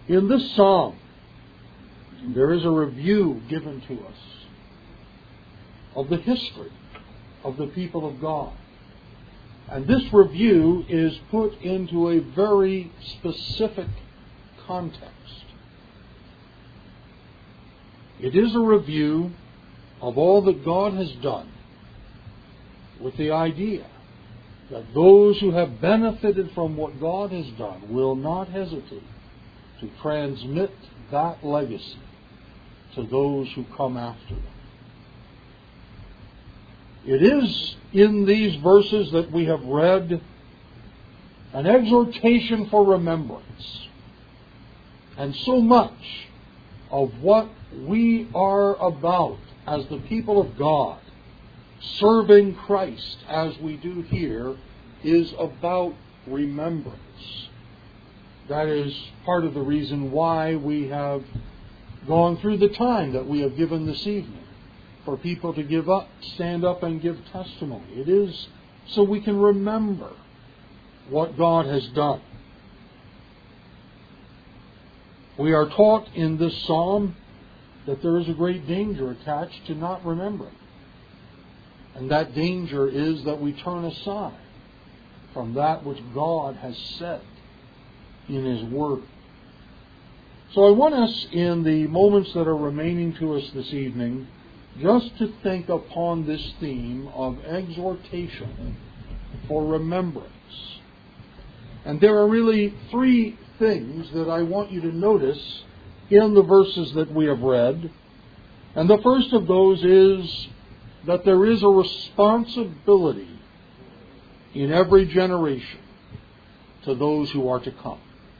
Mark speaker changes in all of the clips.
Speaker 1: In this psalm, there is a review given to us of the history of the people of God. And this review is put into a very specific context. It is a review of all that God has done, with the idea that those who have benefited from what God has done will not hesitate to transmit that legacy to those who come after them. It is in these verses that we have read an exhortation for remembrance. And so much of what we are about as the people of God, serving Christ as we do here, is about remembrance. That is part of the reason why we have gone through the time that we have given this evening, for people to stand up and give testimony. It is so we can remember what God has done. We are taught in this psalm that there is a great danger attached to not remembering. And that danger is that we turn aside from that which God has said in His Word. So I want us, in the moments that are remaining to us this evening, just to think upon this theme of exhortation for remembrance. And there are really three things that I want you to notice in the verses that we have read. And the first of those is that there is a responsibility in every generation to those who are to come.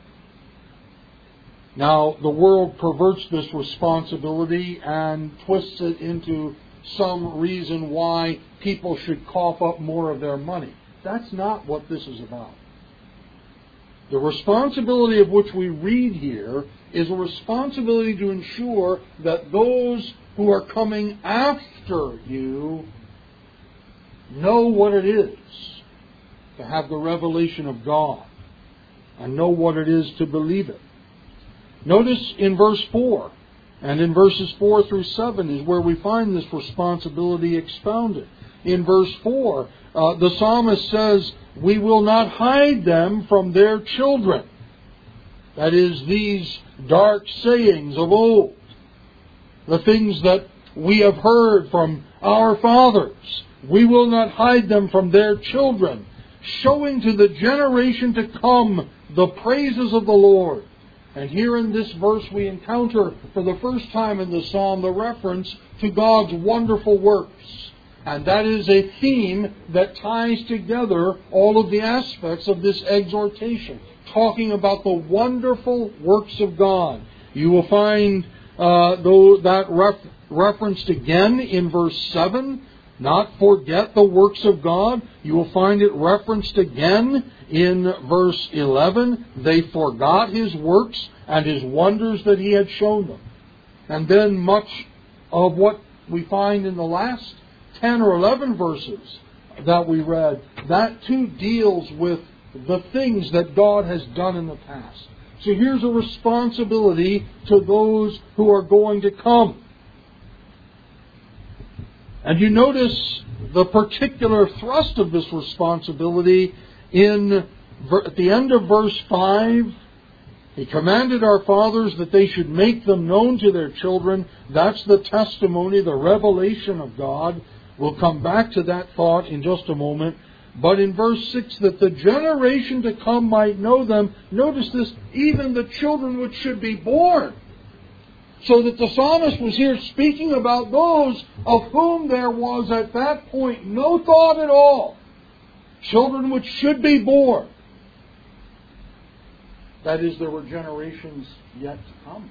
Speaker 1: Now, the world perverts this responsibility and twists it into some reason why people should cough up more of their money. That's not what this is about. The responsibility of which we read here is a responsibility to ensure that those who are coming after you know what it is to have the revelation of God and know what it is to believe it. Notice in verse 4 and in verses 4 through 7 is where we find this responsibility expounded. In verse 4, the psalmist says, "We will not hide them from their children." That is, these dark sayings of old, the things that we have heard from our fathers, we will not hide them from their children, showing to the generation to come the praises of the Lord. And here in this verse we encounter for the first time in the psalm the reference to God's wonderful works. And that is a theme that ties together all of the aspects of this exhortation, talking about the wonderful works of God. You will find that referenced again in verse 7, not forget the works of God. You will find it referenced again in verse 11. They forgot His works and His wonders that He had shown them. And then much of what we find in the last 10 or 11 verses that we read, that too deals with the things that God has done in the past. So here's a responsibility to those who are going to come. And you notice the particular thrust of this responsibility at the end of verse 5. He commanded our fathers that they should make them known to their children. That's the testimony, the revelation of God. We'll come back to that thought in just a moment. But in verse 6, that the generation to come might know them. Notice this, even the children which should be born. So that the psalmist was here speaking about those of whom there was at that point no thought at all. Children which should be born. That is, there were generations yet to come.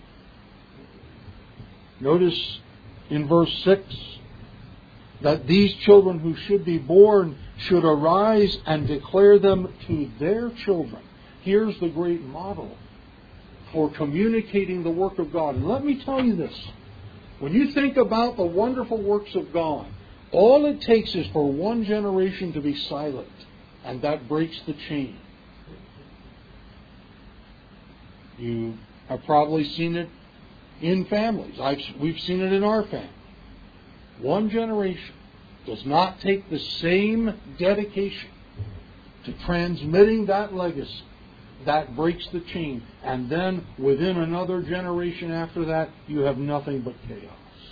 Speaker 1: Notice in verse 6 that these children who should be born should arise and declare them to their children. Here's the great model for communicating the work of God. And let me tell you this. When you think about the wonderful works of God, all it takes is for one generation to be silent, and that breaks the chain. You I've probably seen it in families. We've seen it in our family. One generation does not take the same dedication to transmitting that legacy. That breaks the chain. And then within another generation after that, you have nothing but chaos.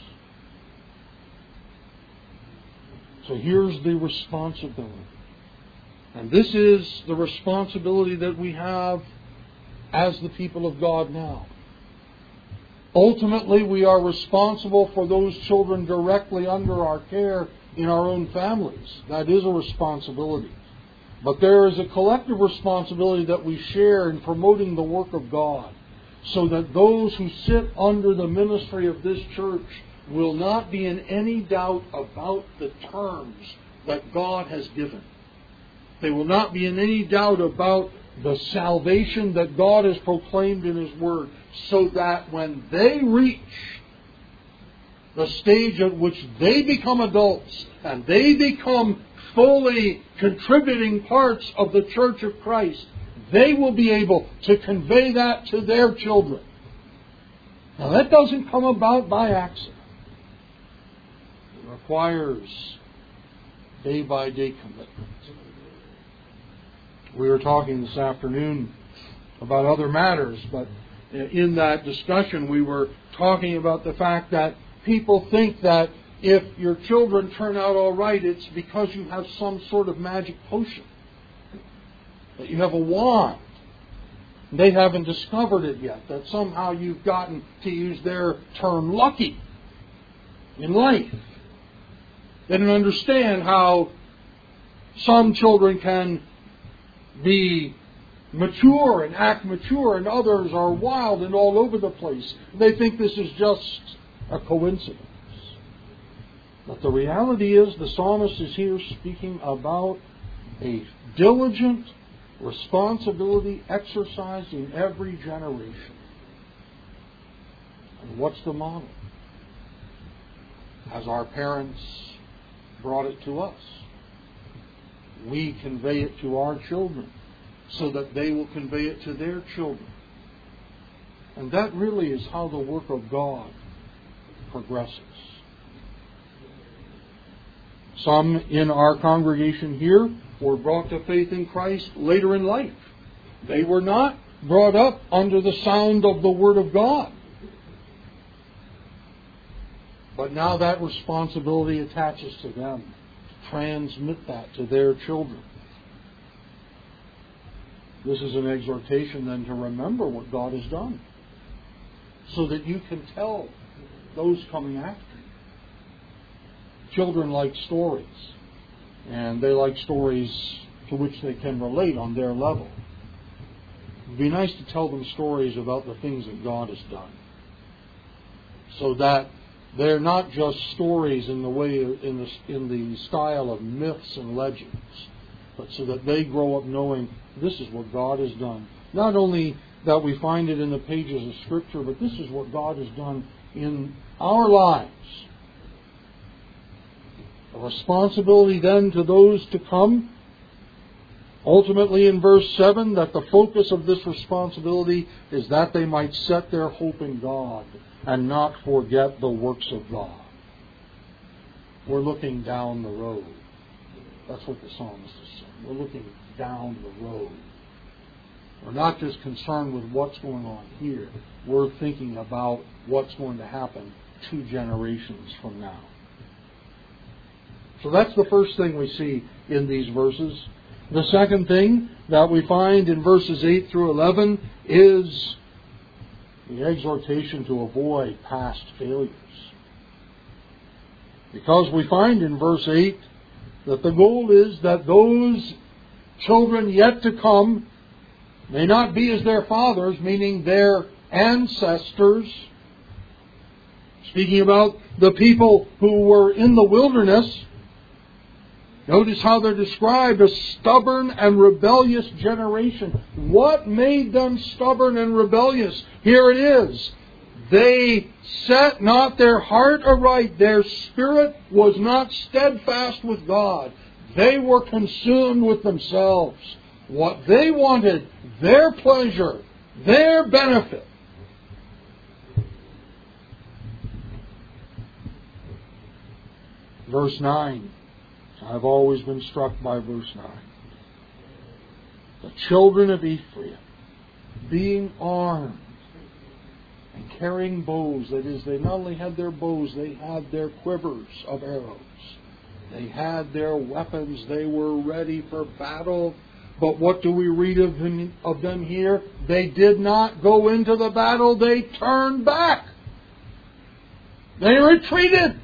Speaker 1: So here's the responsibility. And this is the responsibility that we have as the people of God now. Ultimately, we are responsible for those children directly under our care in our own families. That is a responsibility. But there is a collective responsibility that we share in promoting the work of God, so that those who sit under the ministry of this church will not be in any doubt about the terms that God has given. They will not be in any doubt about the salvation that God has proclaimed in His Word, so that when they reach the stage at which they become adults and they become fully contributing parts of the Church of Christ, they will be able to convey that to their children. Now, that doesn't come about by accident. It requires day-by-day commitment. We were talking this afternoon about other matters, but in that discussion we were talking about the fact that people think that if your children turn out all right, it's because you have some sort of magic potion, that you have a wand. They haven't discovered it yet, that somehow you've gotten, to use their term, lucky in life. They don't understand how some children can be mature and act mature, and others are wild and all over the place. They think this is just a coincidence. But the reality is, the psalmist is here speaking about a diligent responsibility exercised in every generation. And what's the model? As our parents brought it to us, we convey it to our children, so that they will convey it to their children. And that really is how the work of God progresses. Some in our congregation here were brought to faith in Christ later in life. They were not brought up under the sound of the Word of God. But now that responsibility attaches to them, to transmit that to their children. This is an exhortation then to remember what God has done, so that you can tell those coming after you. Children like stories, and they like stories to which they can relate on their level. It would be nice to tell them stories about the things that God has done, so that they're not just stories in the way in the style of myths and legends, but so that they grow up knowing this is what God has done. Not only that we find it in the pages of Scripture, but this is what God has done in our lives. A responsibility then to those to come. Ultimately in verse 7, that the focus of this responsibility is that they might set their hope in God and not forget the works of God. We're looking down the road. That's what the psalmist is saying. We're looking down the road. We're not just concerned with what's going on here. We're thinking about what's going to happen 2 generations from now. So that's the first thing we see in these verses. The second thing that we find in verses 8 through 11 is the exhortation to avoid past failures. Because we find in verse 8 that the goal is that those children yet to come may not be as their fathers, meaning their ancestors. Speaking about the people who were in the wilderness, notice how they're described, a stubborn and rebellious generation. What made them stubborn and rebellious? Here it is. They set not their heart aright. Their spirit was not steadfast with God. They were consumed with themselves. What they wanted, their pleasure, their benefit, Verse 9. I've always been struck by verse 9. The children of Ephraim, being armed and carrying bows, that is, they not only had their bows, they had their quivers of arrows. They had their weapons. They were ready for battle. But what do we read of them here? They did not go into the battle. They turned back. They retreated.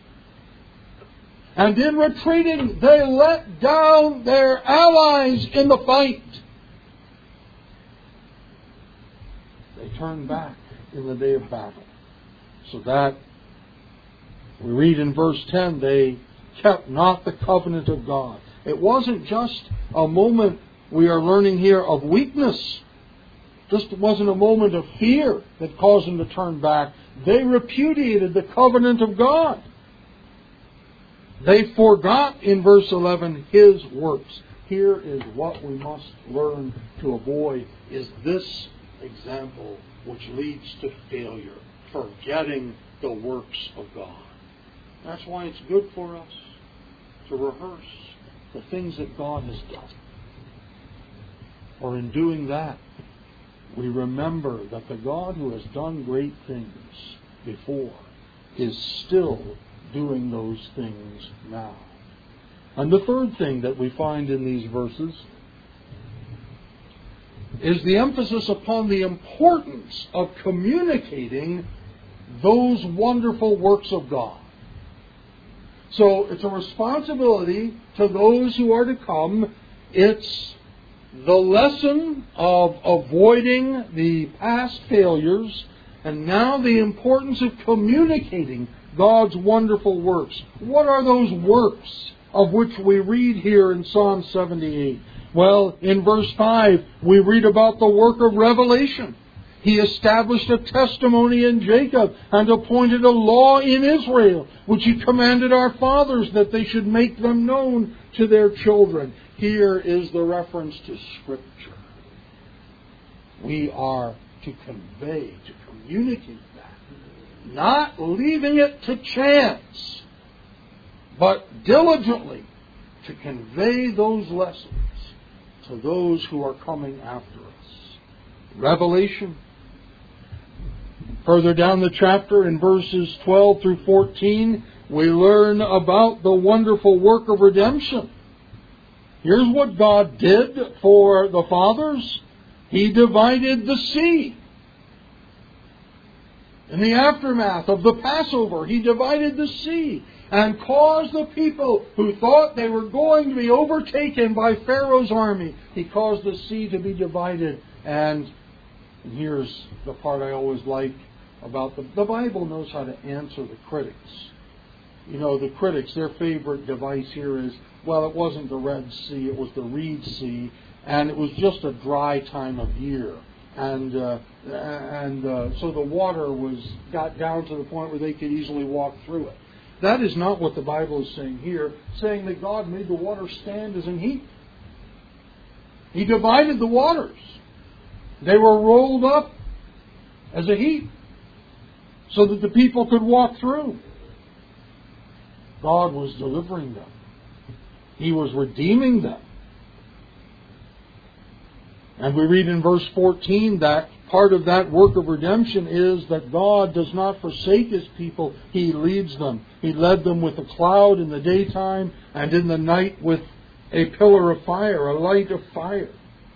Speaker 1: And in retreating, they let down their allies in the fight. They turned back in the day of battle. So that, we read in verse 10, they kept not the covenant of God. It wasn't just a moment, we are learning here, of weakness. Just wasn't a moment of fear that caused them to turn back. They repudiated the covenant of God. They forgot, in verse 11, His works. Here is what we must learn to avoid, is this example which leads to failure, forgetting the works of God. That's why it's good for us to rehearse the things that God has done. For in doing that, we remember that the God who has done great things before is still doing those things now. And the third thing that we find in these verses is the emphasis upon the importance of communicating those wonderful works of God. So it's a responsibility to those who are to come. It's the lesson of avoiding the past failures, and now the importance of communicating God's wonderful works. What are those works of which we read here in Psalm 78? Well, in verse 5, we read about the work of revelation. He established a testimony in Jacob and appointed a law in Israel, which He commanded our fathers that they should make them known to their children. Here is the reference to Scripture. We are to convey, to communicate that, not leaving it to chance, but diligently to convey those lessons to those who are coming after us. Revelation. Further down the chapter, in verses 12 through 14, we learn about the wonderful work of redemption. Here's what God did for the fathers. He divided the sea. In the aftermath of the Passover, He divided the sea and caused the people who thought they were going to be overtaken by Pharaoh's army, He caused the sea to be divided. And here's the part I always like about the Bible knows how to answer the critics. You know, the critics, their favorite device here is, well, it wasn't the Red Sea, it was the Reed Sea, and it was just a dry time of year. And so the water got down to the point where they could easily walk through it. That is not what the Bible is saying here, saying that God made the water stand as an heap. He divided the waters. They were rolled up as a heap so that the people could walk through. God was delivering them. He was redeeming them. And we read in verse 14 that part of that work of redemption is that God does not forsake His people. He leads them. He led them with a cloud in the daytime, and in the night with a pillar of fire, a light of fire.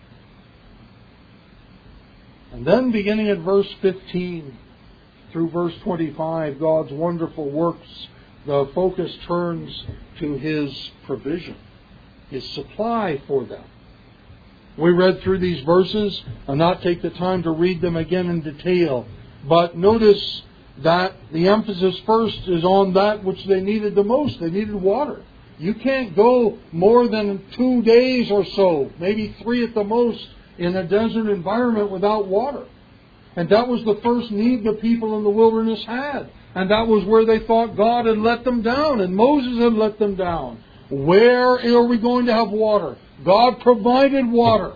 Speaker 1: And then beginning at verse 15 through verse 25, God's wonderful works, the focus turns to His provision, His supply for them. We read through these verses. I'll not take the time to read them again in detail. But notice that the emphasis first is on that which they needed the most. They needed water. You can't go more than 2 days or so, maybe 3 at the most, in a desert environment without water. And that was the first need the people in the wilderness had. And that was where they thought God had let them down, and Moses had let them down. Where are we going to have water? God provided water.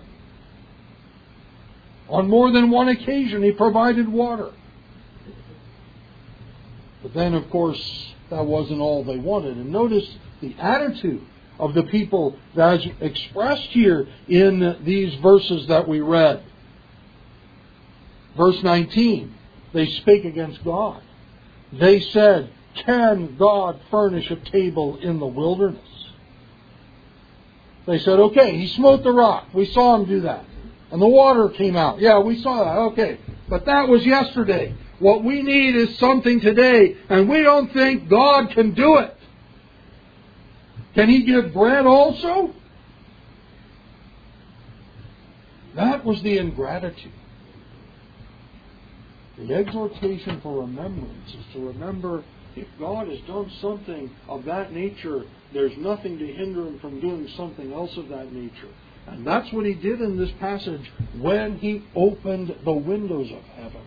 Speaker 1: On more than one occasion, He provided water. But then, of course, that wasn't all they wanted. And notice the attitude of the people that's expressed here in these verses that we read. Verse 19, they spake against God. They said, "Can God furnish a table in the wilderness?" They said, okay, He smote the rock. We saw Him do that. And the water came out. Yeah, we saw that. Okay. But that was yesterday. What we need is something today. And we don't think God can do it. Can He give bread also? That was the ingratitude. The exhortation for remembrance is to remember, if God has done something of that nature, there's nothing to hinder Him from doing something else of that nature. And that's what He did in this passage when He opened the windows of heaven.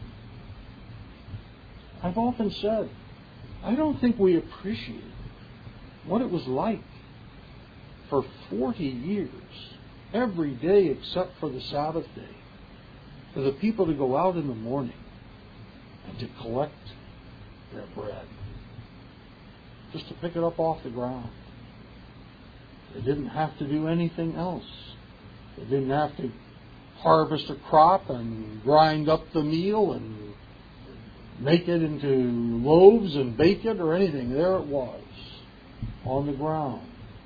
Speaker 1: I've often said, I don't think we appreciate what it was like for 40 years, every day except for the Sabbath day, for the people to go out in the morning and to collect their bread, just to pick it up off the ground. They didn't have to do anything else. They didn't have to harvest a crop and grind up the meal and make it into loaves and bake it or anything. There it was, on the ground.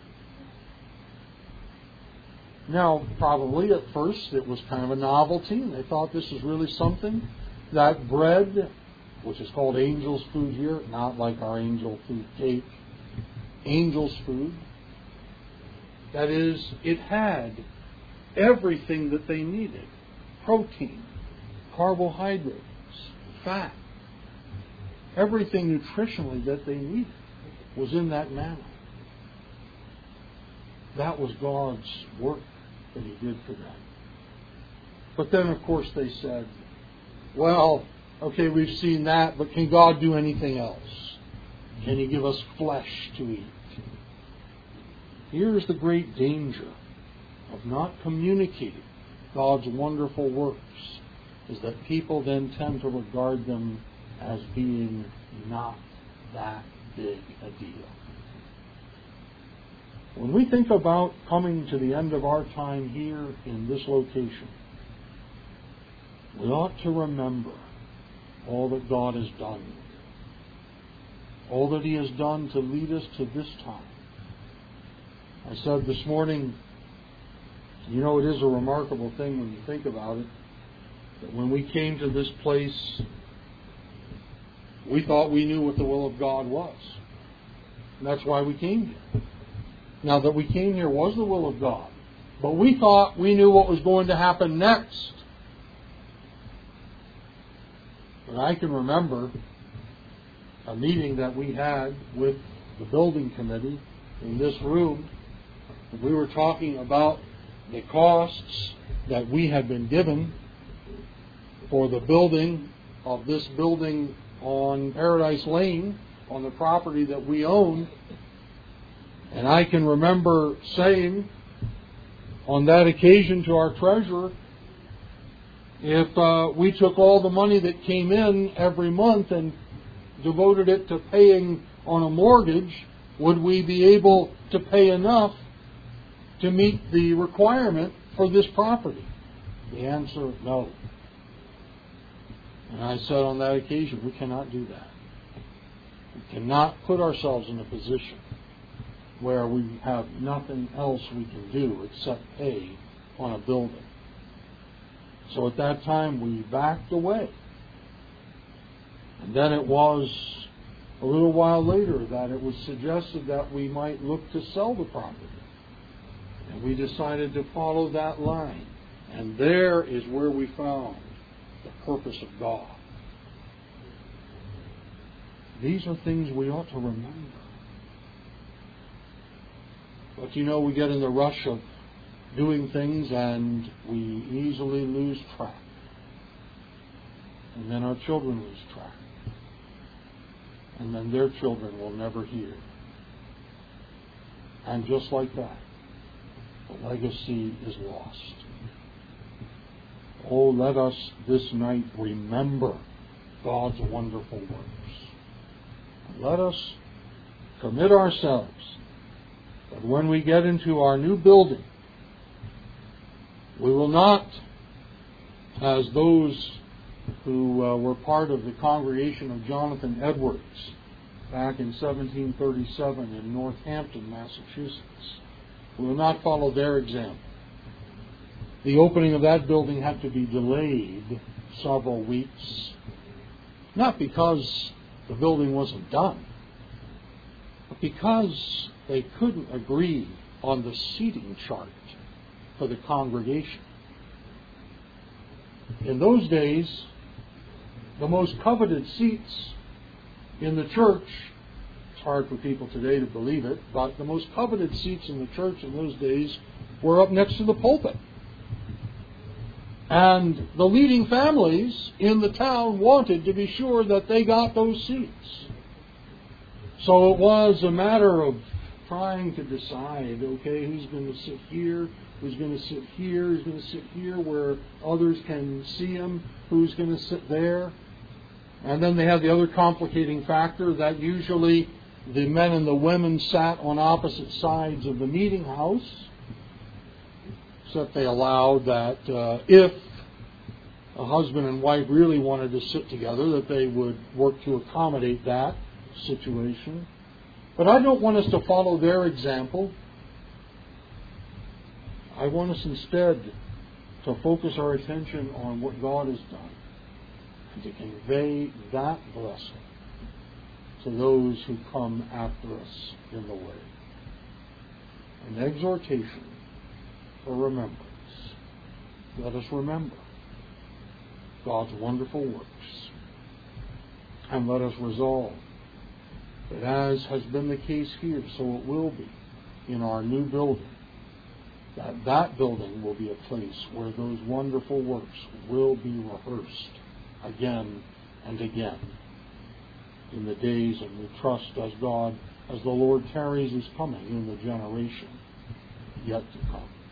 Speaker 1: Now, probably at first it was kind of a novelty, and they thought this is really something. That bread, which is called angel's food here, not like our angel food cake, angel's food. That is, it had everything that they needed. Protein, carbohydrates, fat. Everything nutritionally that they needed was in that manna. That was God's work that He did for them. But then, of course, they said, well, okay, we've seen that, but can God do anything else? Can He give us flesh to eat? Here's the great danger of not communicating God's wonderful works, is that people then tend to regard them as being not that big a deal. When we think about coming to the end of our time here in this location, we ought to remember all that God has done. All that He has done to lead us to this time. I said this morning, you know, it is a remarkable thing when you think about it, that when we came to this place, we thought we knew what the will of God was. And that's why we came here. Now, that we came here was the will of God. But we thought we knew what was going to happen next. But I can remember a meeting that we had with the building committee in this room. We were talking about the costs that we had been given for the building of this building on Paradise Lane, on the property that we own. And I can remember saying on that occasion to our treasurer, if we took all the money that came in every month and devoted it to paying on a mortgage, would we be able to pay enough to meet the requirement for this property? The answer, no. And I said on that occasion, we cannot do that. We cannot put ourselves in a position where we have nothing else we can do except pay on a building. So at that time we backed away. And then it was a little while later that it was suggested that we might look to sell the property. And we decided to follow that line. And there is where we found the purpose of God. These are things we ought to remember. But you know, we get in the rush of doing things and we easily lose track. And then our children lose track. And then their children will never hear. And just like that, the legacy is lost. Oh, let us this night remember God's wonderful works. Let us commit ourselves that when we get into our new building, we will not, as those who were part of the congregation of Jonathan Edwards back in 1737 in Northampton, Massachusetts, we will not follow their example. The opening of that building had to be delayed several weeks, not because the building wasn't done, but because they couldn't agree on the seating chart for the congregation. In those days, the most coveted seats in the church, it's hard for people today to believe it, but the most coveted seats in the church in those days were up next to the pulpit. And the leading families in the town wanted to be sure that they got those seats. So it was a matter of trying to decide, okay, who's going to sit here, who's going to sit here, who's going to sit here where others can see him, who's going to sit there. And then they had the other complicating factor that usually the men and the women sat on opposite sides of the meeting house, except they allowed that if a husband and wife really wanted to sit together, that they would work to accommodate that situation. But I don't want us to follow their example. I want us instead to focus our attention on what God has done and to convey that blessing to those who come after us in the way. An exhortation for remembrance. Let us remember God's wonderful works. And let us resolve that as has been the case here, so it will be in our new building, that building will be a place where those wonderful works will be rehearsed again and again in the days, and we trust as the Lord tarries His coming in the generation yet to come.